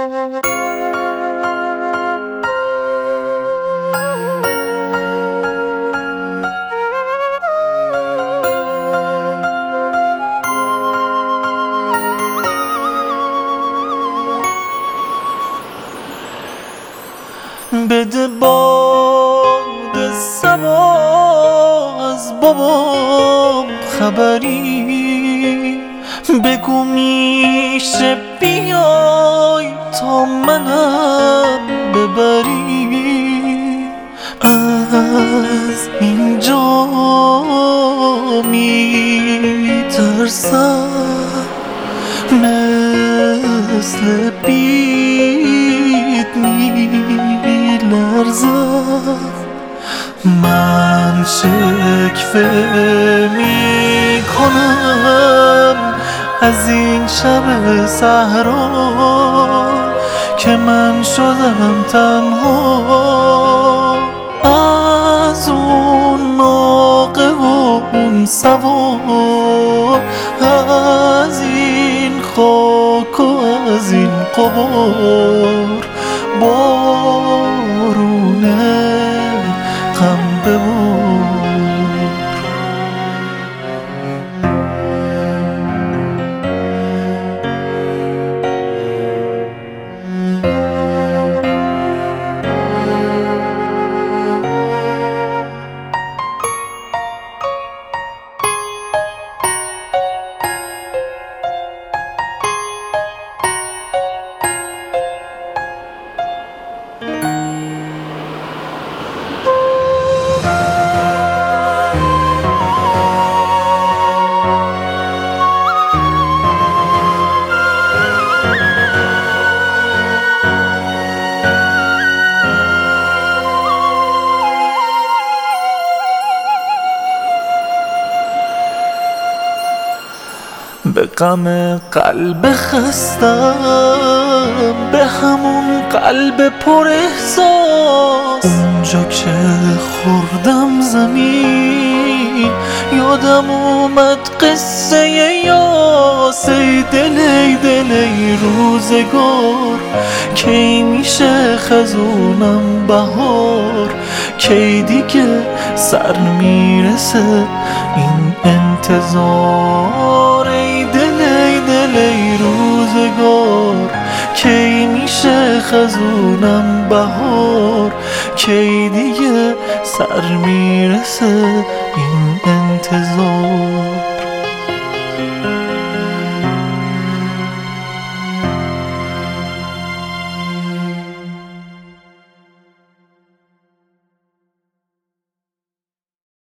بده باد صبا از بابام خبری، بگو میشه بیای تا منم ببری. از اینجا میترسم مثل بید میلرزم، من شکوه میکنم از این شب صحرا که من شدم تنها. از اون ناقه و اون سوار، از این خاک و از این غبار، بارون غم ببار. به غم قلب خستم، به همون قلب پر احساس، اونجا که خوردم زمین یادم اومد قصه یاس. ای دل ای دل ای روزگار، کی میشه خزونم بهار، کی دیگه سر میرسه این انتظار. ای دل ای دل ای روزگار، کی میشه خزونم بهار، کی دیگه سر میرسه این انتظار.